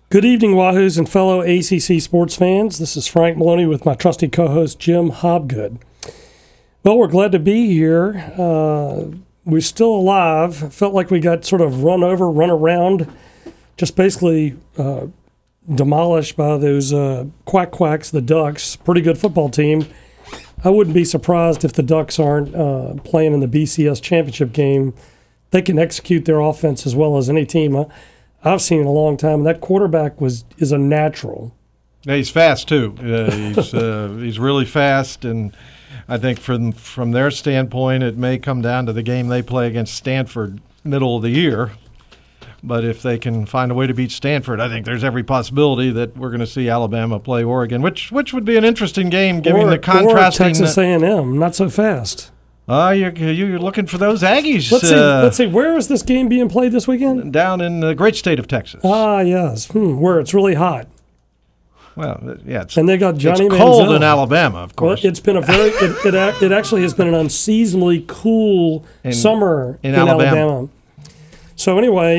Good evening, Wahoos and fellow ACC sports fans. This is Frank Maloney with my trusty co-host, Jim Hobgood. Well, we're glad to be here. We're still alive. Felt like we got sort of run around, just basically demolished by those quacks, the Ducks. Pretty good football team. I wouldn't be surprised if the Ducks aren't playing in the BCS championship game. They can execute their offense as well as any team I've seen in a long time. That quarterback is a natural. Yeah, he's fast too. He's really fast, and I think from their standpoint, it may come down to the game they play against Stanford middle of the year. But if they can find a way to beat Stanford, I think there's every possibility that we're going to see Alabama play Oregon, which would be an interesting game, given the contrasting. Or Texas A&M, not so fast. You're looking for those Aggies. Let's see. Where is this game being played this weekend? Down in the great state of Texas. Ah, yes. Where it's really hot. Well, yeah. And they got Johnny Manziel. It's cold in Alabama, of course. Well, it's been it actually has been an unseasonably cool summer in Alabama. So anyway,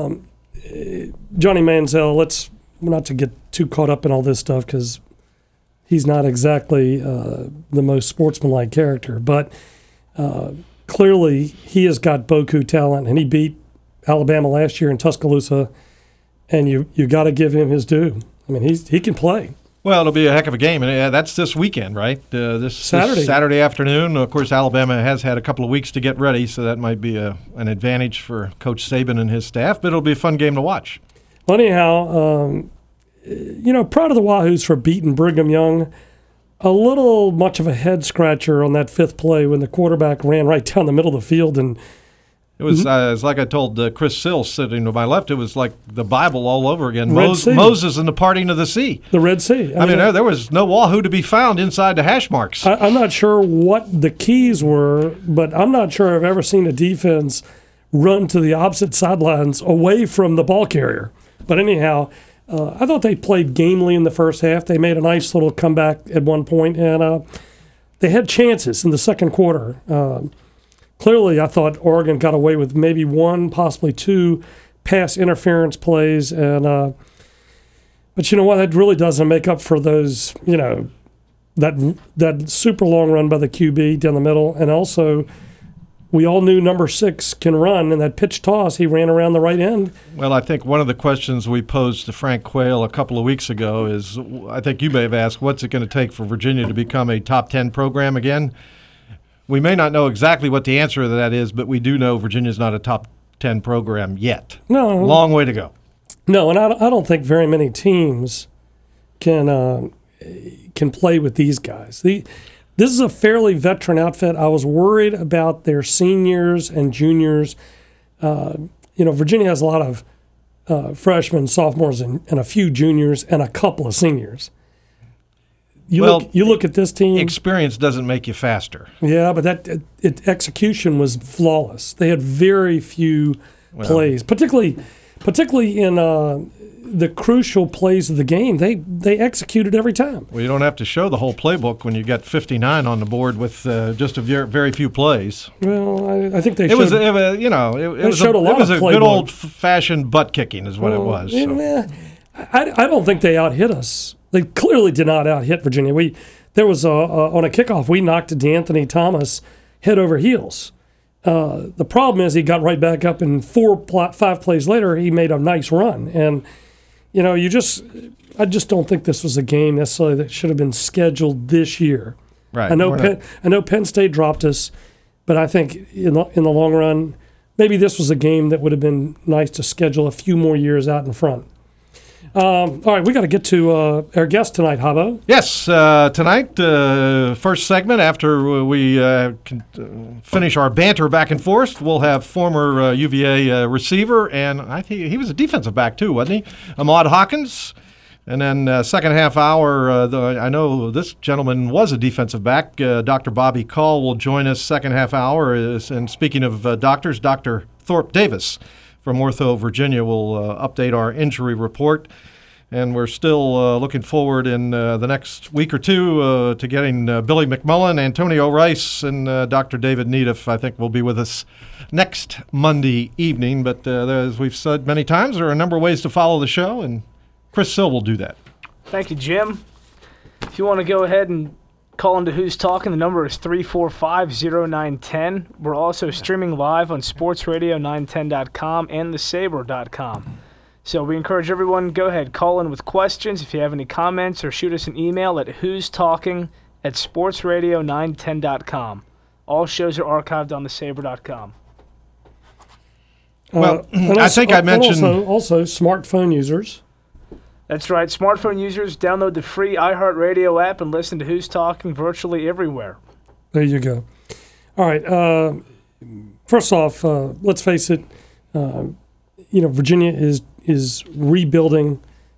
Johnny Manziel, let's not to get too caught up in all this stuff because he's not exactly the most sportsmanlike character, but clearly he has got Boku talent, and he beat Alabama last year in Tuscaloosa, and you got to give him his due. I mean, he can play. Well, it'll be a heck of a game, and that's this weekend, right? This Saturday afternoon. Of course, Alabama has had a couple of weeks to get ready, so that might be an advantage for Coach Saban and his staff, but it'll be a fun game to watch. Well, anyhow, proud of the Wahoos for beating Brigham Young. A little much of a head-scratcher on that fifth play when the quarterback ran right down the middle of the field. And it was like I told Chris Sills sitting to my left, it was like the Bible all over again. Moses and the parting of the sea. The Red Sea. I mean, there was no Wahoo to be found inside the hash marks. I'm not sure what the keys were, but I'm not sure I've ever seen a defense run to the opposite sidelines away from the ball carrier. But anyhow, I thought they played gamely in the first half. They made a nice little comeback at one point, and they had chances in the second quarter. Clearly, I thought Oregon got away with maybe one, possibly two pass interference plays, and but you know what? That really doesn't make up for those. That super long run by the QB down the middle, and also we all knew number 6 can run, and that pitch toss, he ran around the right end. Well, I think one of the questions we posed to Frank Quayle a couple of weeks ago is, I think you may have asked, what's it going to take for Virginia to become a top 10 program again? We may not know exactly what the answer to that is, but we do know Virginia's not a top 10 program yet. No. Long way to go. No, and I don't think very many teams can play with these guys. This is a fairly veteran outfit. I was worried about their seniors and juniors. Virginia has a lot of freshmen, sophomores, and a few juniors and a couple of seniors. You look at this team. Experience doesn't make you faster. Yeah, but execution was flawless. They had very few plays, particularly in the crucial plays of the game. They executed every time. Well, you don't have to show the whole playbook when you got 59 on the board with just a very few plays. Well, I think they showed. It was a good old-fashioned butt kicking, is what it was. So. I don't think they out-hit us. They clearly did not out-hit Virginia. There was on a kickoff, we knocked DeAnthony Thomas head over heels. The problem is he got right back up, and 5 plays later, he made a nice run. And I just don't think this was a game necessarily that should have been scheduled this year. Right. I know Penn State dropped us, but I think in the long run, maybe this was a game that would have been nice to schedule a few more years out in front. All right, we got to get to our guest tonight, Habbo. Yes, tonight, first segment after we finish our banter back and forth, we'll have former UVA receiver, and I think he was a defensive back too, wasn't he? Ahmad Hawkins. And then second half hour, I know this gentleman was a defensive back. Dr. Bobby Call will join us second half hour. And speaking of doctors, Dr. Thorpe Davis from Ortho, Virginia, will update our injury report. And we're still looking forward in the next week or two to getting Billy McMullen, Antonio Rice, and Dr. David Needham, I think, will be with us next Monday evening. But as we've said many times, there are a number of ways to follow the show, and Chris Sill will do that. Thank you, Jim. If you want to go ahead and call into Who's Talking, the number is 345-0910. We're also streaming live on sportsradio910.com and thesaber.com. So we encourage everyone, go ahead, call in with questions. If you have any comments, or shoot us an email at who'stalking@sportsradio910.com. All shows are archived on thesaber.com. Well, I think I mentioned... Also smartphone users. That's right. Smartphone users, download the free iHeartRadio app and listen to Who's Talking virtually everywhere. There you go. All right. First off, let's face it. Virginia is rebuilding.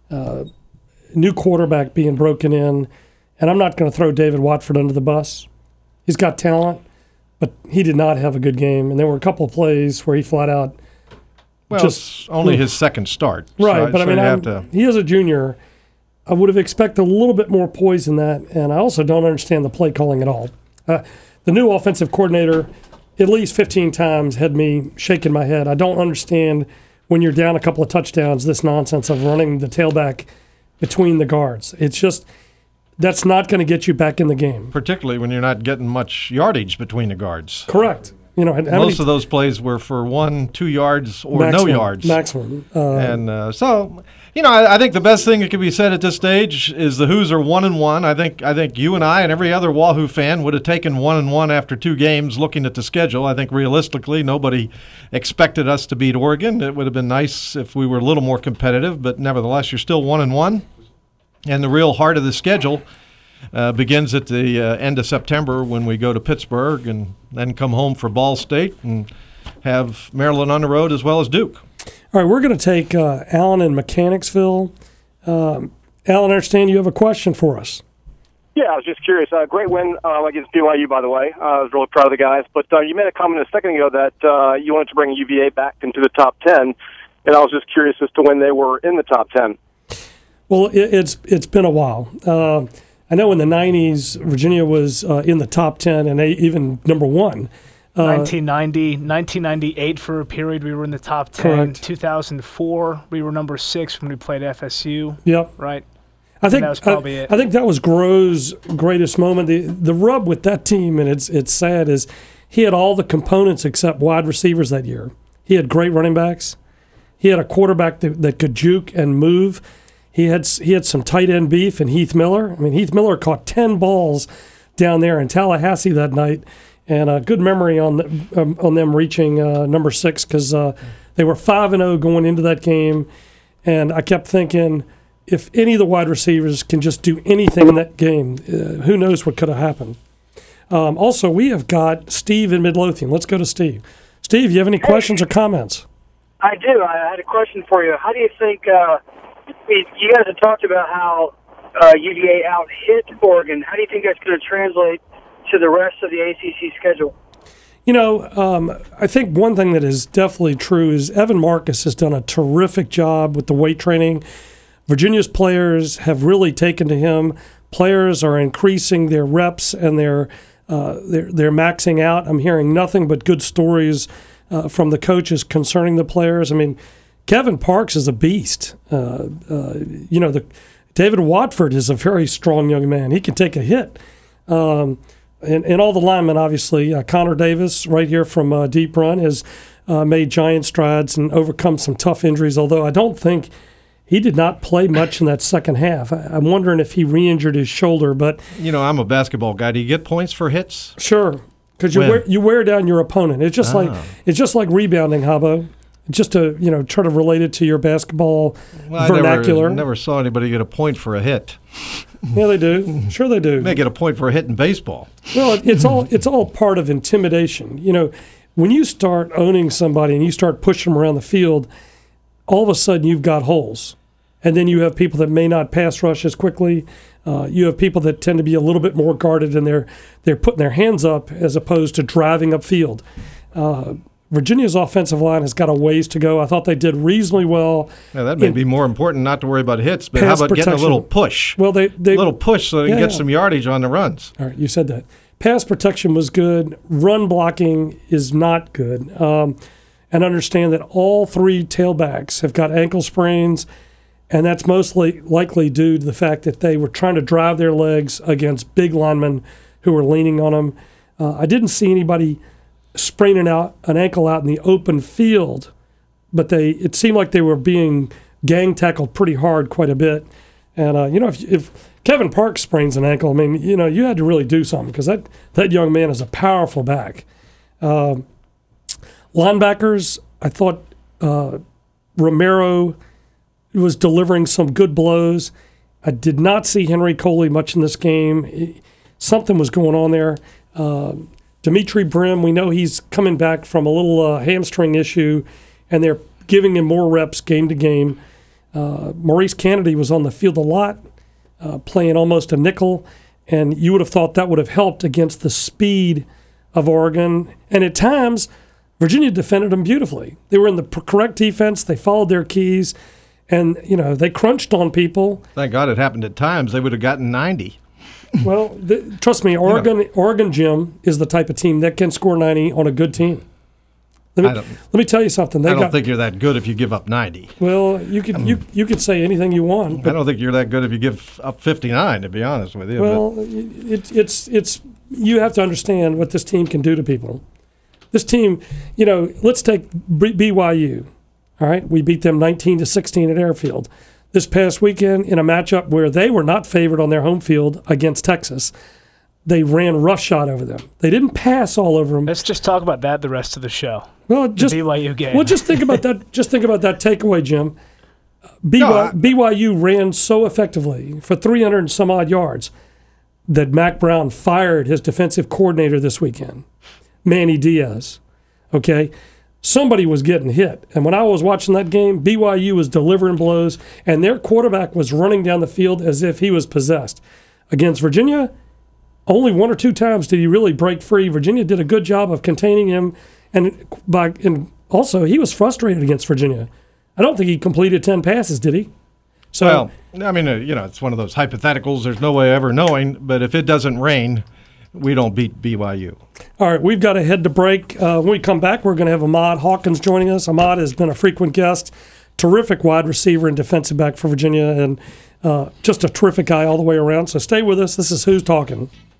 New quarterback being broken in, and I'm not going to throw David Watford under the bus. He's got talent, but he did not have a good game, and there were a couple of plays where he flat out. Well, it's only his second start. Right, but he is a junior. I would have expected a little bit more poise in that, and I also don't understand the play calling at all. The new offensive coordinator, at least 15 times, had me shaking my head. I don't understand when you're down a couple of touchdowns, this nonsense of running the tailback between the guards. It's just, that's not going to get you back in the game. Particularly when you're not getting much yardage between the guards. Correct. Most of those plays were for 1-2 yards or no yards. Maximum. I think the best thing that can be said at this stage is the Hoos are 1-1. I think you and I and every other Wahoo fan would have taken 1-1 after 2 games looking at the schedule. I think realistically nobody expected us to beat Oregon. It would have been nice if we were a little more competitive, but nevertheless you're still 1-1. And the real heart of the schedule begins at the end of September when we go to Pittsburgh and then come home for Ball State and have Maryland on the road as well as Duke. All right, we're going to take Alan in Mechanicsville. Alan, I understand you have a question for us. Yeah, I was just curious. Great win against BYU, by the way. I was really proud of the guys. But you made a comment a second ago that you wanted to bring UVA back into the top 10, and I was just curious as to when they were in the top 10. Well, it's been a while. I know in the 90s, Virginia was in the top 10 and even number 1. 1990, 1998 for a period, we were in the top 10. Correct. 2004, we were number 6 when we played FSU. Yep. Right? I think that was probably it. I think that was Groh's greatest moment. The rub with that team, and it's sad, is he had all the components except wide receivers that year. He had great running backs. He had a quarterback that could juke and move. He had some tight end beef in Heath Miller. I mean, Heath Miller caught 10 balls down there in Tallahassee that night, and a good memory on them reaching number 6 because they were 5-0 going into that game, and I kept thinking, if any of the wide receivers can just do anything in that game, who knows what could have happened. Also, we have got Steve in Midlothian. Let's go to Steve. Steve, you have any questions or comments? I do. I had a question for you. How do you think you guys have talked about how UVA out-hit Oregon. How do you think that's going to translate to the rest of the ACC schedule? I think one thing that is definitely true is Evan Marcus has done a terrific job with the weight training. Virginia's players have really taken to him. Players are increasing their reps and they're maxing out. I'm hearing nothing but good stories from the coaches concerning the players. I mean, Kevin Parks is a beast. David Watford is a very strong young man. He can take a hit. And all the linemen, obviously. Connor Davis, right here from Deep Run, has made giant strides and overcome some tough injuries, although I don't think he did not play much in that second half. I'm wondering if he re-injured his shoulder. But I'm a basketball guy. Do you get points for hits? Sure, because you wear down your opponent. It's just like rebounding, Habbo. Just to try to relate it to your basketball vernacular. I never saw anybody get a point for a hit. Yeah, they do. Sure, they do. They get a point for a hit in baseball. Well, it's all part of intimidation. When you start owning somebody and you start pushing them around the field, all of a sudden you've got holes, and then you have people that may not pass rush as quickly. You have people that tend to be a little bit more guarded, and they're putting their hands up as opposed to driving upfield. Virginia's offensive line has got a ways to go. I thought they did reasonably well. Yeah, that may be more important, not to worry about hits, but how about getting a little push? Well, a little push so they can get some yardage on the runs. All right, you said that. Pass protection was good. Run blocking is not good. And understand that all three tailbacks have got ankle sprains, and that's mostly likely due to the fact that they were trying to drive their legs against big linemen who were leaning on them. I didn't see anybody spraining out an ankle out in the open field, but it seemed like they were being gang tackled pretty hard quite a bit. And, if Kevin Parks sprains an ankle, I mean, you had to really do something because that young man is a powerful back. Linebackers, I thought Romero was delivering some good blows. I did not see Henry Coley much in this game. Something was going on there. Dimitri Brim, we know he's coming back from a little hamstring issue, and they're giving him more reps game to game. Maurice Kennedy was on the field a lot, playing almost a nickel, and you would have thought that would have helped against the speed of Oregon. And at times, Virginia defended them beautifully. They were in the correct defense. They followed their keys, and they crunched on people. Thank God it happened at times. They would have gotten 90. Well, trust me, Oregon Jim is the type of team that can score 90 on a good team. Let me tell you something. I don't think you're that good if you give up 90. Well, you could say anything you want. But I don't think you're that good if you give up 59. To be honest with you. Well, it's you have to understand what this team can do to people. This team, let's take BYU. All right, we beat them 19-16 at Airfield. This past weekend, in a matchup where they were not favored on their home field against Texas, they ran roughshod over them. They didn't pass all over them. Let's just talk about that the rest of the show. Well, the BYU game. Well, just think about that. Just think about that takeaway, Jim. BYU ran so effectively for 300 and some odd yards that Mac Brown fired his defensive coordinator this weekend, Manny Diaz. Okay? Somebody was getting hit. And when I was watching that game, BYU was delivering blows, and their quarterback was running down the field as if he was possessed. Against Virginia, only one or two times did he really break free. Virginia did a good job of containing him, and also he was frustrated against Virginia. I don't think he completed 10 passes, did he? So, well, I mean, it's one of those hypotheticals. There's no way ever knowing, but if it doesn't rain, we don't beat BYU. All right, we've got to head to break. When we come back, we're going to have Ahmad Hawkins joining us. Ahmad has been a frequent guest, terrific wide receiver and defensive back for Virginia, and just a terrific guy all the way around. So stay with us. This is Who's Talking.